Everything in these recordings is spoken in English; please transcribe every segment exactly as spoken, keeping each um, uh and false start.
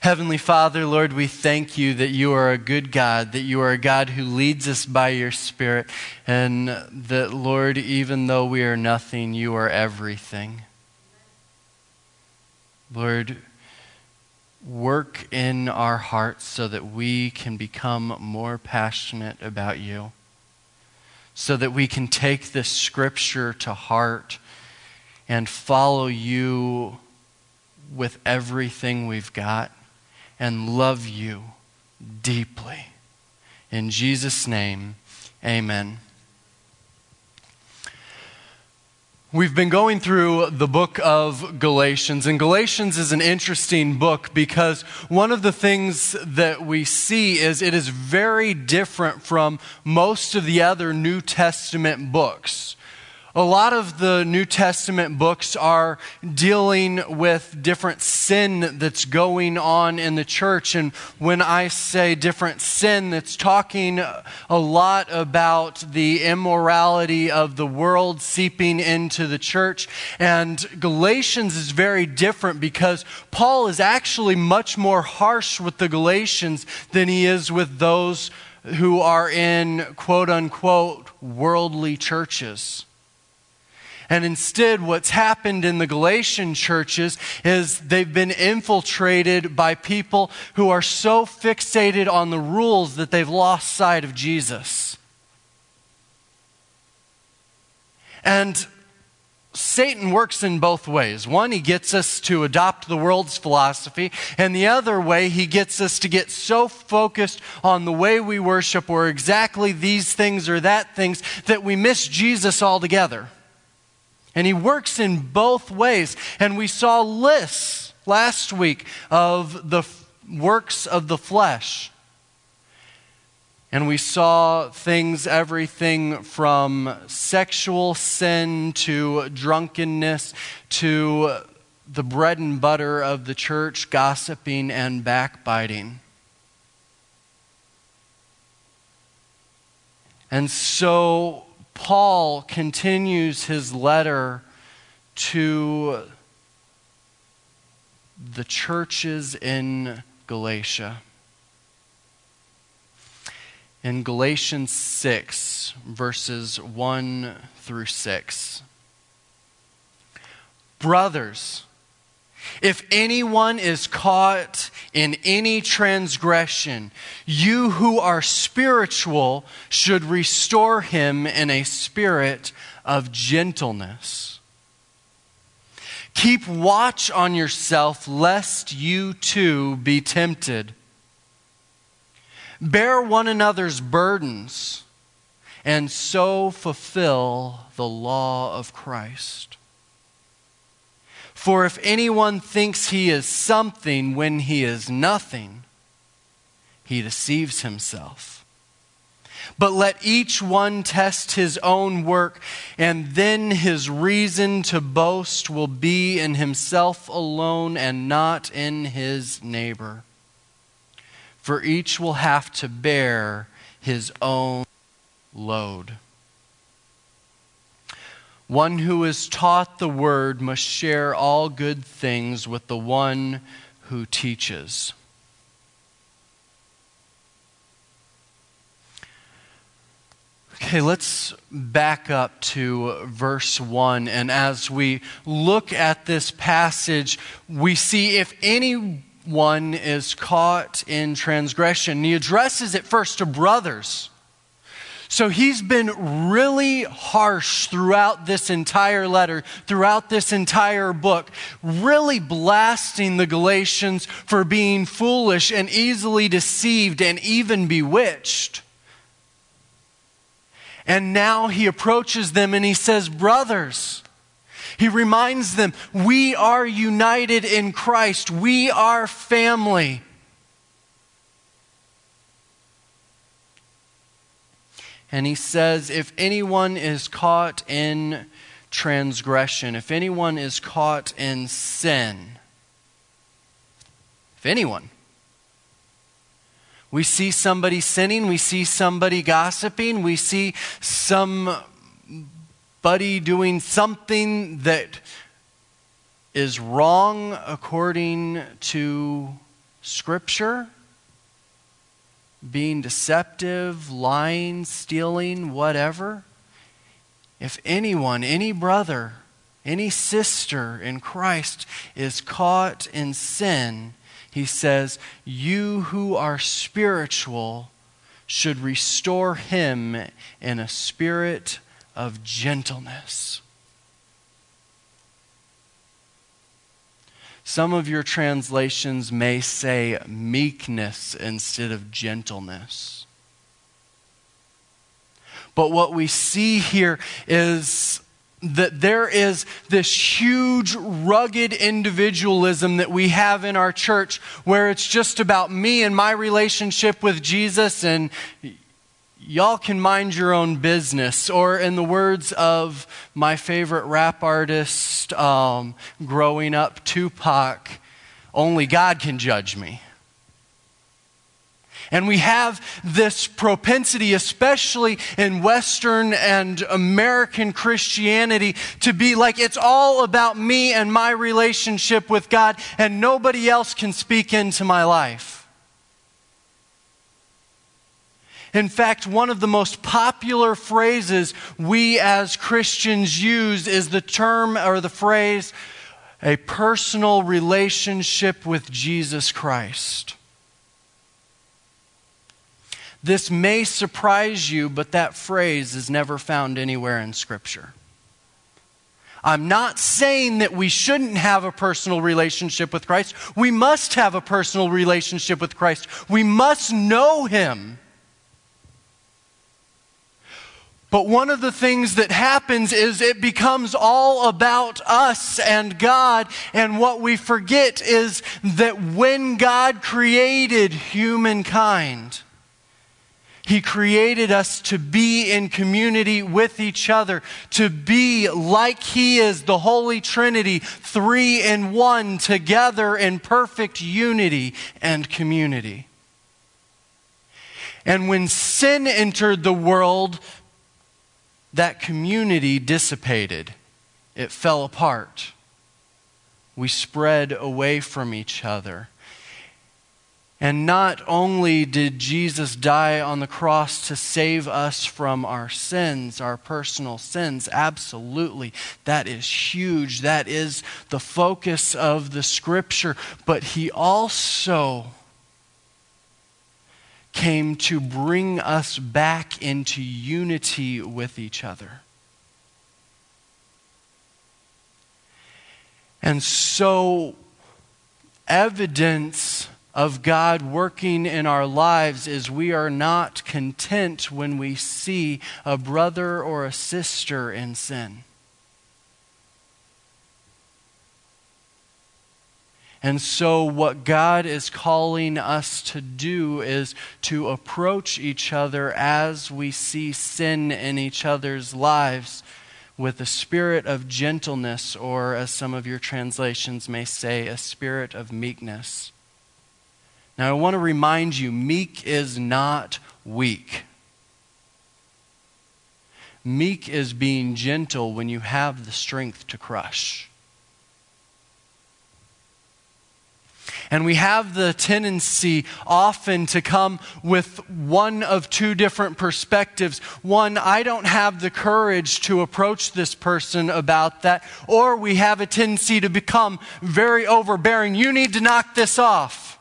Heavenly Father, Lord, we thank you that you are a good God, that you are a God who leads us by your Spirit, and that, Lord, even though we are nothing, you are everything. Lord, work in our hearts so that we can become more passionate about you, so that we can take this scripture to heart and follow you with everything we've got and love you deeply. In Jesus' name, amen. We've been going through the book of Galatians, and Galatians is an interesting book because one of the things that we see is it is very different from most of the other New Testament books. A lot of the New Testament books are dealing with different sin that's going on in the church. And when I say different sin, it's talking a lot about the immorality of the world seeping into the church. And Galatians is very different because Paul is actually much more harsh with the Galatians than he is with those who are in quote-unquote worldly churches. And instead, what's happened in the Galatian churches is they've been infiltrated by people who are so fixated on the rules that they've lost sight of Jesus. And Satan works in both ways. One, he gets us to adopt the world's philosophy, and the other way, he gets us to get so focused on the way we worship or exactly these things or that things that we miss Jesus altogether. And he works in both ways. And we saw lists last week of the f- works of the flesh. And we saw things, everything from sexual sin to drunkenness to the bread and butter of the church, gossiping and backbiting. And so Paul continues his letter to the churches in Galatia. In Galatians six, verses one through six. Brothers, if anyone is caught in any transgression, you who are spiritual should restore him in a spirit of gentleness. Keep watch on yourself, lest you too be tempted. Bear one another's burdens, and so fulfill the law of Christ. For if anyone thinks he is something when he is nothing, he deceives himself. But let each one test his own work, and then his reason to boast will be in himself alone and not in his neighbor. For each will have to bear his own load. One who is taught the word must share all good things with the one who teaches. Okay, let's back up to verse one. And as we look at this passage, we see if anyone is caught in transgression. He addresses it first to brothers. So he's been really harsh throughout this entire letter, throughout this entire book, really blasting the Galatians for being foolish and easily deceived and even bewitched. And now he approaches them and he says, brothers, he reminds them, we are united in Christ. We are family. And he says, if anyone is caught in transgression, if anyone is caught in sin, if anyone, we see somebody sinning, we see somebody gossiping, we see somebody doing something that is wrong according to Scripture, being deceptive, lying, stealing, whatever. If anyone, any brother, any sister in Christ is caught in sin, he says, you who are spiritual should restore him in a spirit of gentleness. Some of your translations may say meekness instead of gentleness. But what we see here is that there is this huge, rugged individualism that we have in our church where it's just about me and my relationship with Jesus and y'all can mind your own business. Or in the words of my favorite rap artist um, growing up, Tupac, only God can judge me. And we have this propensity, especially in Western and American Christianity, to be like it's all about me and my relationship with God, and nobody else can speak into my life. In fact, one of the most popular phrases we as Christians use is the term or the phrase, a personal relationship with Jesus Christ. This may surprise you, but that phrase is never found anywhere in Scripture. I'm not saying that we shouldn't have a personal relationship with Christ. We must have a personal relationship with Christ. We must know Him. But one of the things that happens is it becomes all about us and God, and what we forget is that when God created humankind, He created us to be in community with each other, to be like He is, the Holy Trinity, three in one, together in perfect unity and community. And when sin entered the world, that community dissipated. It fell apart. We spread away from each other. And not only did Jesus die on the cross to save us from our sins, our personal sins, absolutely, that is huge. That is the focus of the Scripture. But He also came to bring us back into unity with each other. And so, evidence of God working in our lives is we are not content when we see a brother or a sister in sin. And so what God is calling us to do is to approach each other as we see sin in each other's lives with a spirit of gentleness, or as some of your translations may say, a spirit of meekness. Now, I want to remind you, meek is not weak. Meek is being gentle when you have the strength to crush. And we have the tendency often to come with one of two different perspectives. One, I don't have the courage to approach this person about that. Or we have a tendency to become very overbearing. You need to knock this off.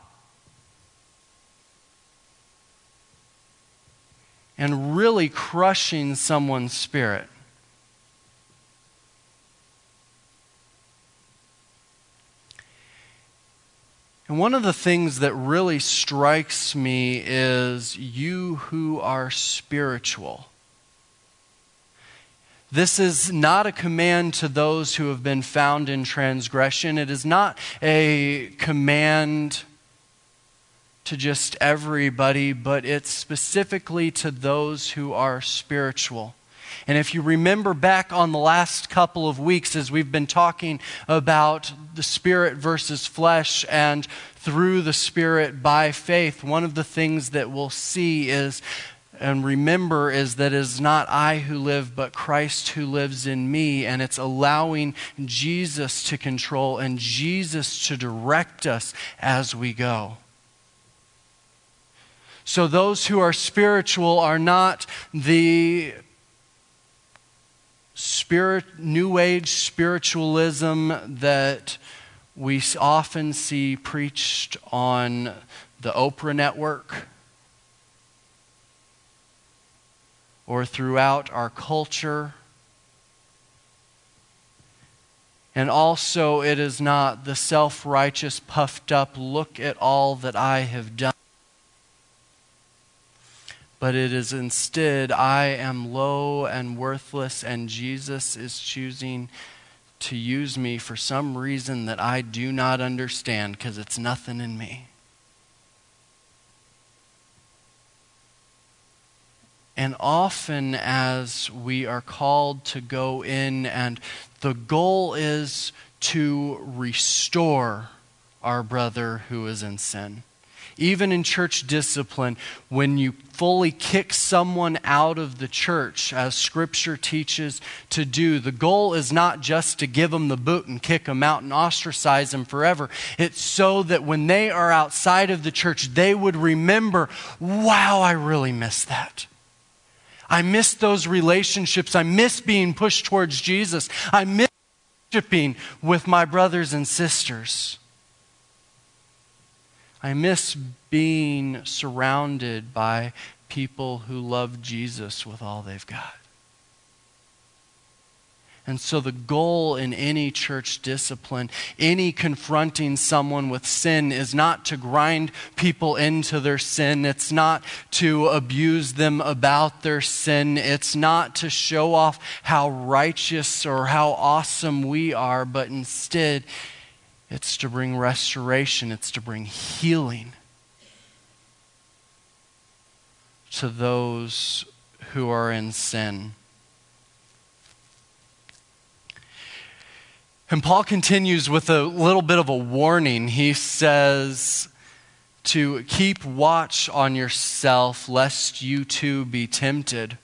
And really crushing someone's spirit. And one of the things that really strikes me is you who are spiritual. This is not a command to those who have been found in transgression. It is not a command to just everybody, but it's specifically to those who are spiritual. And if you remember back on the last couple of weeks as we've been talking about the Spirit versus flesh and through the Spirit by faith, one of the things that we'll see is, and remember, is that it is not I who live, but Christ who lives in me. And it's allowing Jesus to control and Jesus to direct us as we go. So those who are spiritual are not the spirit, New Age spiritualism that we often see preached on the Oprah network or throughout our culture. And also, it is not the self-righteous, puffed up, look at all that I have done. But it is instead, I am low and worthless, and Jesus is choosing to use me for some reason that I do not understand, because it's nothing in me. And often as we are called to go in, and the goal is to restore our brother who is in sin. Even in church discipline, when you fully kick someone out of the church, as Scripture teaches to do, the goal is not just to give them the boot and kick them out and ostracize them forever. It's so that when they are outside of the church, they would remember, wow, I really miss that. I miss those relationships. I miss being pushed towards Jesus. I miss worshiping with my brothers and sisters. I miss being surrounded by people who love Jesus with all they've got. And so the goal in any church discipline, any confronting someone with sin, is not to grind people into their sin. It's not to abuse them about their sin. It's not to show off how righteous or how awesome we are, but instead, it's to bring restoration. It's to bring healing to those who are in sin. And Paul continues with a little bit of a warning. He says to keep watch on yourself, lest you too be tempted.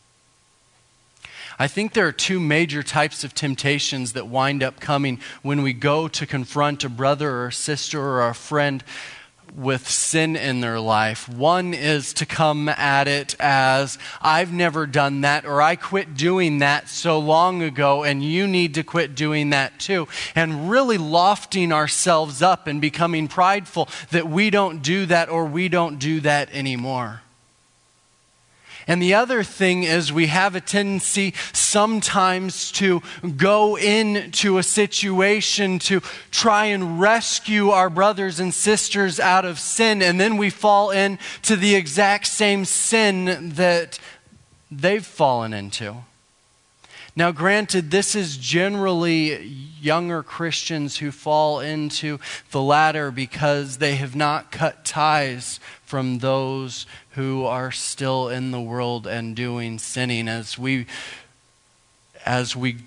I think there are two major types of temptations that wind up coming when we go to confront a brother or a sister or a friend with sin in their life. One is to come at it as, I've never done that, or I quit doing that so long ago, and you need to quit doing that too. And really lofting ourselves up and becoming prideful that we don't do that or we don't do that anymore. And the other thing is we have a tendency sometimes to go into a situation to try and rescue our brothers and sisters out of sin, and then we fall into the exact same sin that they've fallen into. Now, granted, this is generally younger Christians who fall into the latter because they have not cut ties from those who are still in the world and doing sinning. As we, as we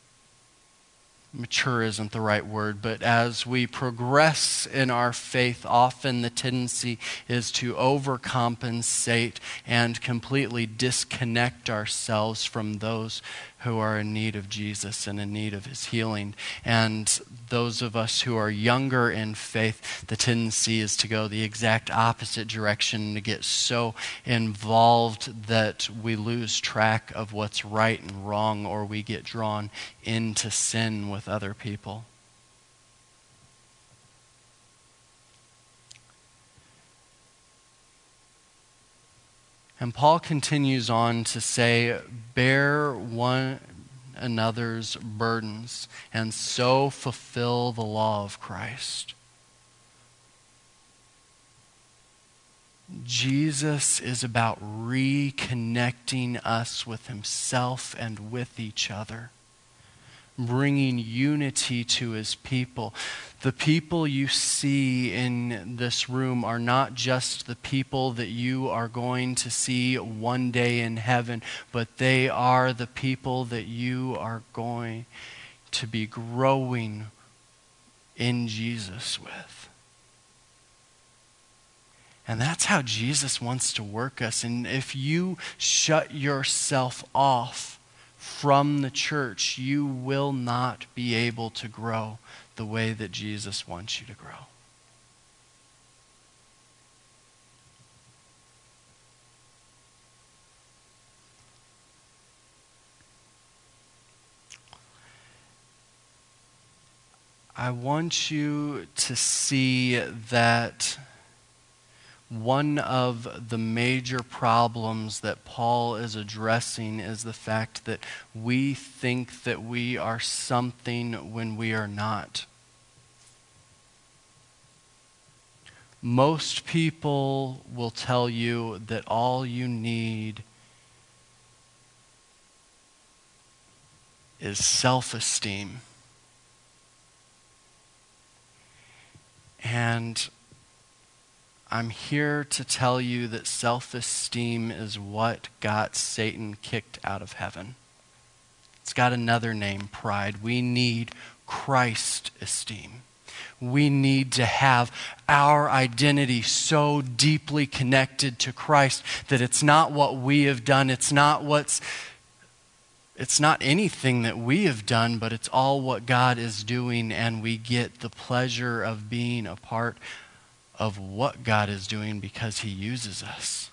mature isn't the right word, but as we progress in our faith, often the tendency is to overcompensate and completely disconnect ourselves from those who are in need of Jesus and in need of His healing. And those of us who are younger in faith, the tendency is to go the exact opposite direction, to get so involved that we lose track of what's right and wrong, or we get drawn into sin with other people. And Paul continues on to say, bear one another's burdens and so fulfill the law of Christ. Jesus is about reconnecting us with Himself and with each other, bringing unity to His people. The people you see in this room are not just the people that you are going to see one day in heaven, but they are the people that you are going to be growing in Jesus with. And that's how Jesus wants to work us. And if you shut yourself off from the church, you will not be able to grow the way that Jesus wants you to grow. I want you to see that one of the major problems that Paul is addressing is the fact that we think that we are something when we are not. Most people will tell you that all you need is self-esteem. And I'm here to tell you that self-esteem is what got Satan kicked out of heaven. It's got another name, pride. We need Christ esteem. We need to have our identity so deeply connected to Christ that it's not what we have done, it's not what's It's not anything that we have done, but it's all what God is doing, and we get the pleasure of being a part of what God is doing because He uses us.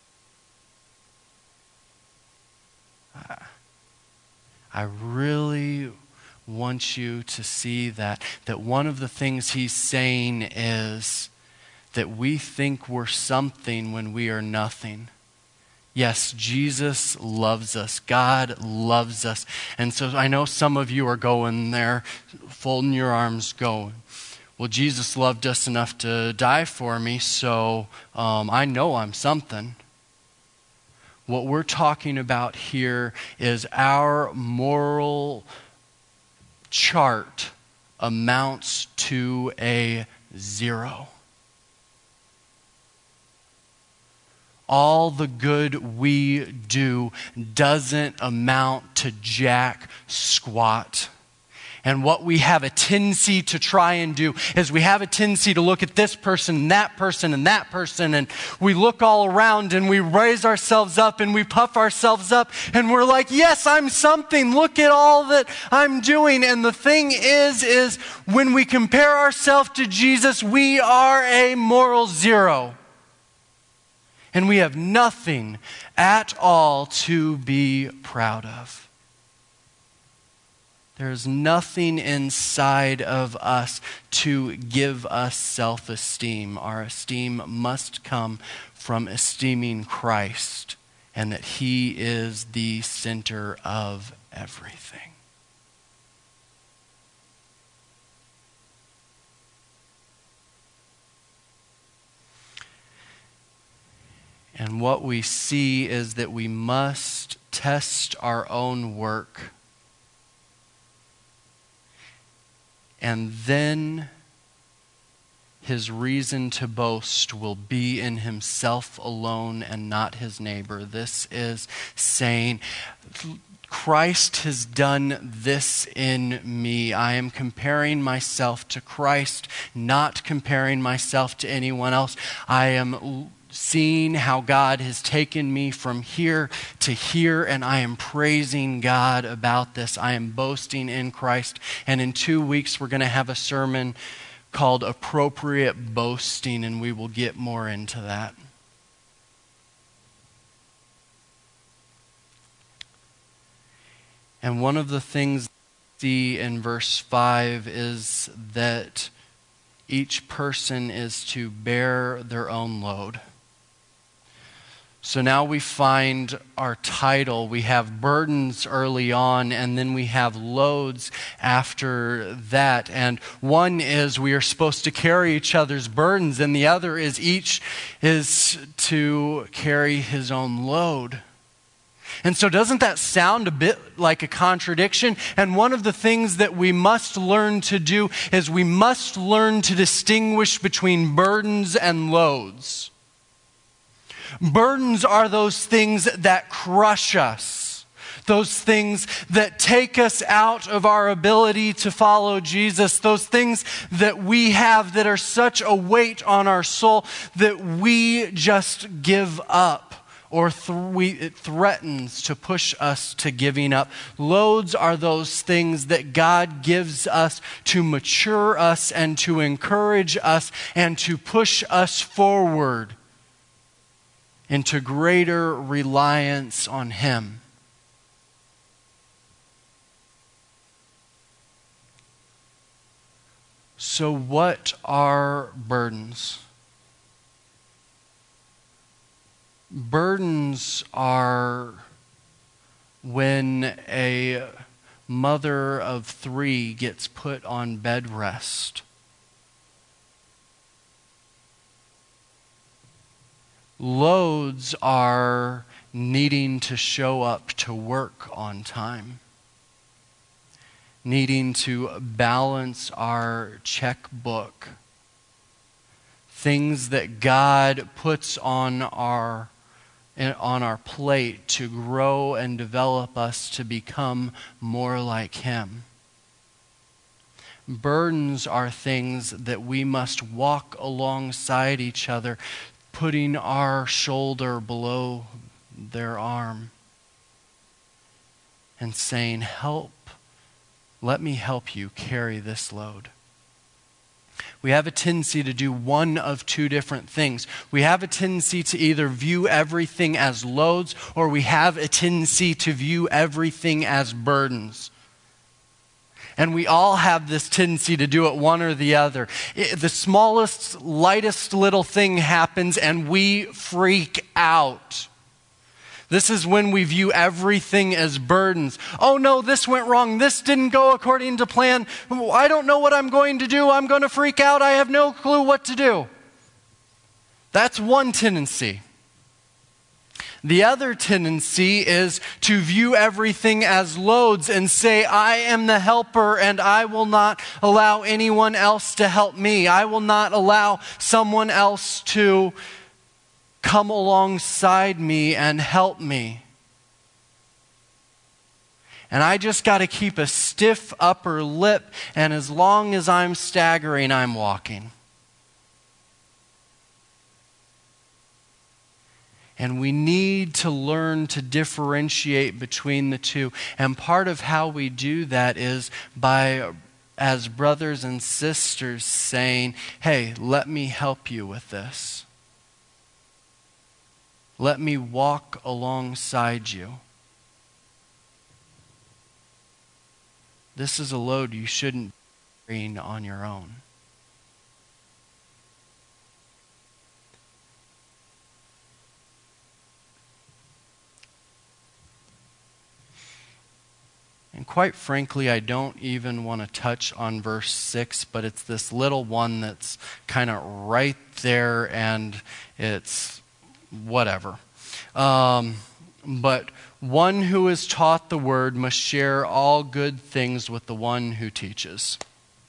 I really want you to see that, that one of the things He's saying is that we think we're something when we are nothing. Yes, Jesus loves us. God loves us. And so I know some of you are going there, folding your arms, going, well, Jesus loved us enough to die for me, so um, I know I'm something. What we're talking about here is our moral chart amounts to a zero. All the good we do doesn't amount to jack squat. And what we have a tendency to try and do is we have a tendency to look at this person and that person and that person, and we look all around and we raise ourselves up and we puff ourselves up and we're like, yes, I'm something. Look at all that I'm doing. And the thing is, is when we compare ourselves to Jesus, we are a moral zero. And we have nothing at all to be proud of. There is nothing inside of us to give us self-esteem. Our esteem must come from esteeming Christ and that He is the center of everything. And what we see is that we must test our own work. And then his reason to boast will be in himself alone and not his neighbor. This is saying, Christ has done this in me. I am comparing myself to Christ, not comparing myself to anyone else. I am seeing how God has taken me from here to here, and I am praising God about this. I am boasting in Christ. And in two weeks, we're going to have a sermon called Appropriate Boasting, and we will get more into that. And one of the things we see in verse five is that each person is to bear their own load. So now we find our title. We have burdens early on, and then we have loads after that. And one is we are supposed to carry each other's burdens, and the other is each is to carry his own load. And so doesn't that sound a bit like a contradiction? And one of the things that we must learn to do is we must learn to distinguish between burdens and loads. Burdens are those things that crush us, those things that take us out of our ability to follow Jesus, those things that we have that are such a weight on our soul that we just give up, or th- we, it threatens to push us to giving up. Loads are those things that God gives us to mature us and to encourage us and to push us forward into greater reliance on Him. So what are burdens? Burdens are when a mother of three gets put on bed rest. Loads are needing to show up to work on time, needing to balance our checkbook, things that God puts on our on our plate to grow and develop us to become more like Him. Burdens are things that we must walk alongside each other, putting our shoulder below their arm and saying, help, let me help you carry this load. We have a tendency to do one of two different things. We have a tendency to either view everything as loads, or we have a tendency to view everything as burdens. And we all have this tendency to do it one or the other. It, the smallest, lightest little thing happens and we freak out. This is when we view everything as burdens. Oh no, this went wrong. This didn't go according to plan. I don't know what I'm going to do. I'm going to freak out. I have no clue what to do. That's one tendency. The other tendency is to view everything as loads and say, I am the helper and I will not allow anyone else to help me. I will not allow someone else to come alongside me and help me. And I just got to keep a stiff upper lip, and as long as I'm staggering, I'm walking. And we need to learn to differentiate between the two. And part of how we do that is by, as brothers and sisters, saying, hey, let me help you with this. Let me walk alongside you. This is a load you shouldn't be carrying on your own. And quite frankly, I don't even want to touch on verse six, but it's this little one that's kind of right there, and it's whatever. Um, but one who is taught the word must share all good things with the one who teaches.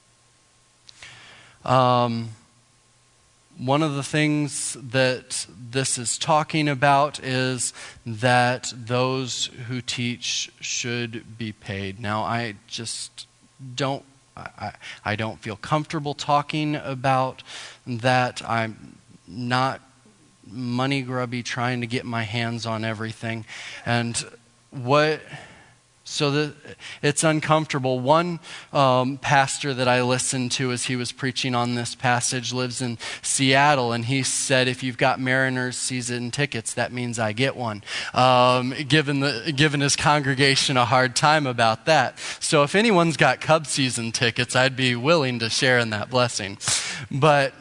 Um, one of the things that this is talking about is that those who teach should be paid. Now, I just don't, I, I don't feel comfortable talking about that. I'm not money grubby trying to get my hands on everything. And what, so that it's uncomfortable. One um, pastor that I listened to as he was preaching on this passage lives in Seattle, and he said, if you've got Mariners season tickets, that means I get one. Um, given the given his congregation a hard time about that. So if anyone's got Cub season tickets, I'd be willing to share in that blessing. But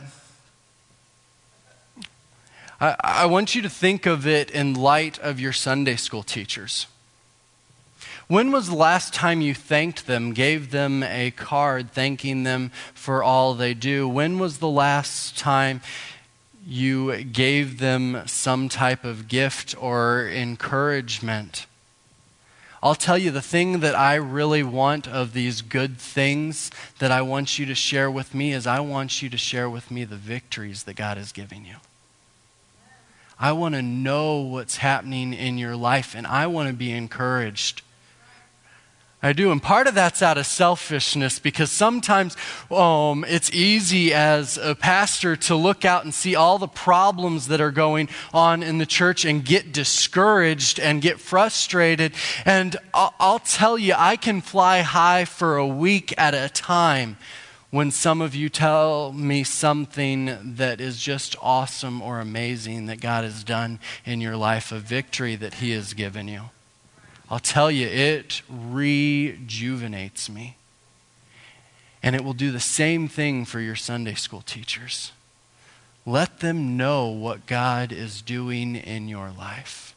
I, I want you to think of it in light of your Sunday school teachers. When was the last time you thanked them, gave them a card thanking them for all they do? When was the last time you gave them some type of gift or encouragement? I'll tell you, the thing that I really want of these good things that I want you to share with me is I want you to share with me the victories that God is giving you. I want to know what's happening in your life, and I want to be encouraged. I do, and part of that's out of selfishness, because sometimes um, it's easy as a pastor to look out and see all the problems that are going on in the church and get discouraged and get frustrated. And I'll, I'll tell you, I can fly high for a week at a time when some of you tell me something that is just awesome or amazing that God has done in your life, a victory that He has given you. I'll tell you, it rejuvenates me. And it will do the same thing for your Sunday school teachers. Let them know what God is doing in your life.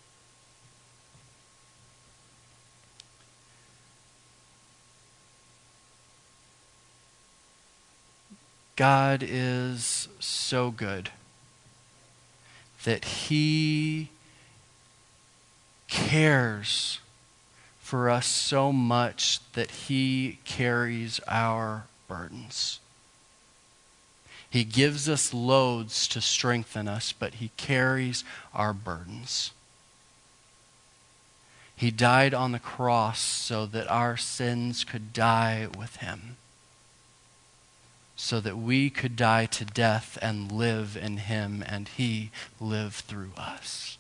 God is so good that He cares for us so much that He carries our burdens. He gives us loads to strengthen us, but He carries our burdens. He died on the cross so that our sins could die with Him, so that we could die to death and live in Him, and He live through us.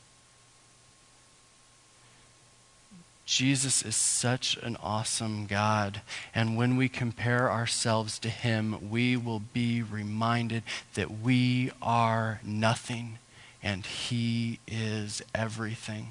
Jesus is such an awesome God, and when we compare ourselves to Him, we will be reminded that we are nothing, and He is everything.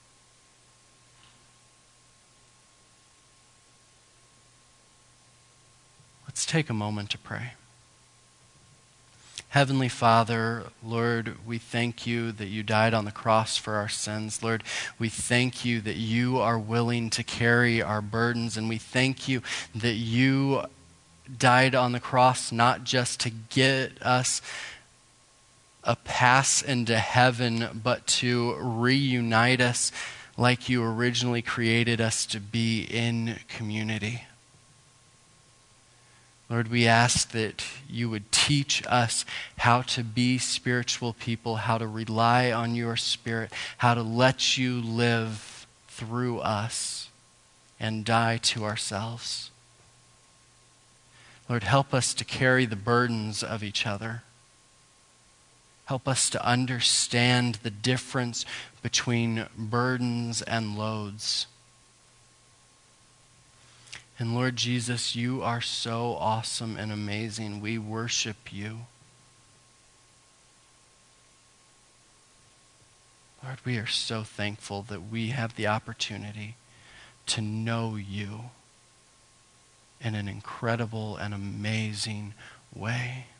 Let's take a moment to pray. Heavenly Father, Lord, we thank You that You died on the cross for our sins. Lord, we thank You that You are willing to carry our burdens, and we thank You that You died on the cross not just to get us a pass into heaven, but to reunite us like You originally created us to be in community. Lord, we ask that You would teach us how to be spiritual people, how to rely on Your Spirit, how to let You live through us and die to ourselves. Lord, help us to carry the burdens of each other. Help us to understand the difference between burdens and loads. And Lord Jesus, You are so awesome and amazing. We worship You. Lord, we are so thankful that we have the opportunity to know You in an incredible and amazing way.